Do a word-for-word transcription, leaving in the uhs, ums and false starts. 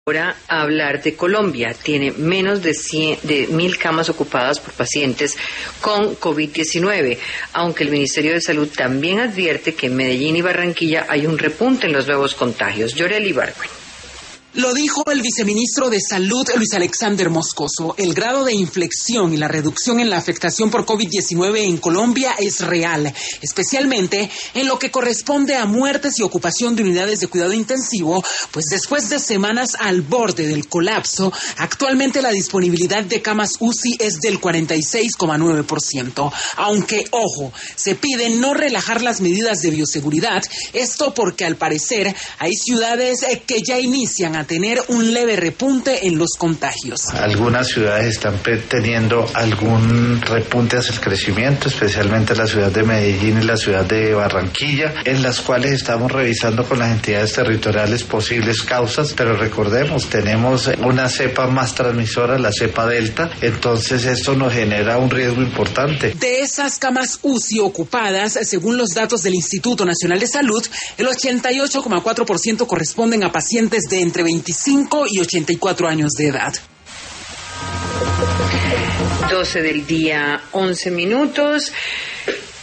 Ahora a hablar de Colombia. Tiene menos de, cien, de mil camas ocupadas por pacientes con COVID diecinueve, aunque el Ministerio de Salud también advierte que en Medellín y Barranquilla hay un repunte en los nuevos contagios. Yoreli Barquen. Lo dijo el viceministro de Salud, Luis Alexander Moscoso. El grado de inflexión y la reducción en la afectación por COVID diecinueve en Colombia es real, especialmente en lo que corresponde a muertes y ocupación de unidades de cuidado intensivo, pues después de semanas al borde del colapso, actualmente la disponibilidad de camas U C I es del cuarenta y seis coma nueve por ciento. Aunque, ojo, se pide no relajar las medidas de bioseguridad, esto porque al parecer hay ciudades que ya inician a a tener un leve repunte en los contagios. Algunas ciudades están teniendo algún repunte hacia el crecimiento, especialmente la ciudad de Medellín y la ciudad de Barranquilla, en las cuales estamos revisando con las entidades territoriales posibles causas, pero recordemos, tenemos una cepa más transmisora, la cepa Delta, entonces esto nos genera un riesgo importante. De esas camas U C I ocupadas, según los datos del Instituto Nacional de Salud, el ochenta y ocho coma cuatro por ciento corresponden a pacientes de entre veinticinco y ochenta y cuatro años de edad. doce del día, once minutos.